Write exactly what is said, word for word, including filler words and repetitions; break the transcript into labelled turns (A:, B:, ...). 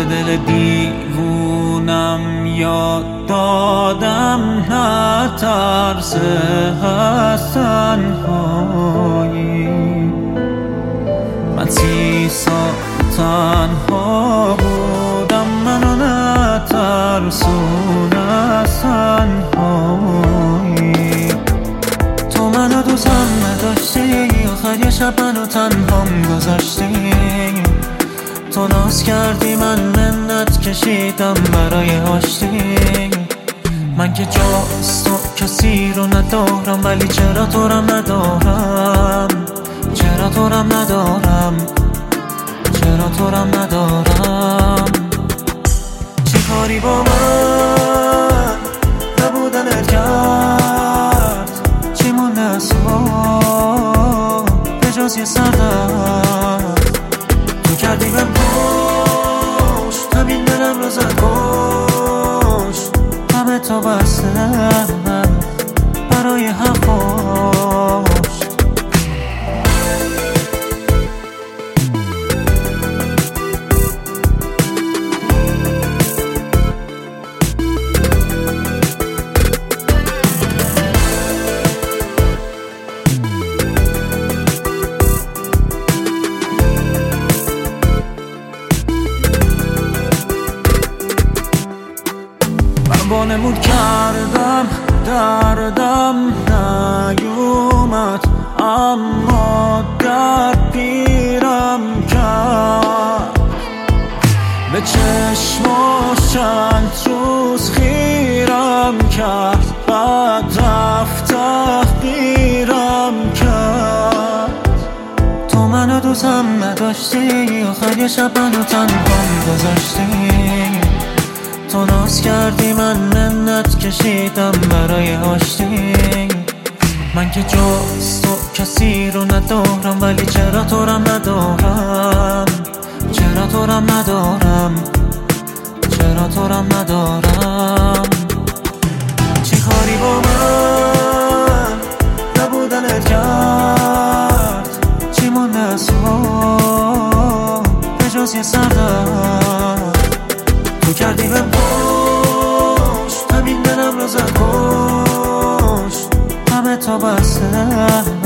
A: به دل دیوونم یاد دادم نه ترس از تنهایی. من سی سال تنها بودم، منو نترسون از تنهایی. تو منو دوستم نداشتی، آخر یه شب منو تنهام گذاشتی. تو ناز کردی من منت کشیدم برای آشتی. من که جاست تو کسی رو ندارم، ولی چرا تو رم ندارم، چرا تو رم ندارم، چرا تو رم ندارم. چی کاری با من نبودنت کرد، چی مونده از تو به جز یه سردرد. تو کردی بهم پشت، همین دلم رو زد کشت. همه تا بسته برای حرفاش. وانمود کردم دردم نیومد، اما درد پیرم کرد. به چشماش چند روز خیرم کرد، بعد رفت تحقیرم کرد. تو منو دوستم نداشتی، آخر یه شب منو تنهام گذاشتی. تو ناز کردی من منت کشیدم برای آشتی. من که جز تو کسی رو ندارم، ولی چرا تو رم ندارم، چرا تو رم ندارم، چرا تو رم ندارم. چی کاری با من نبودنت کرد، چی مونده از تو به جز یه سردرد. تو کردی بهم پشت، همین دلم رو زد کشت. همه تا بسته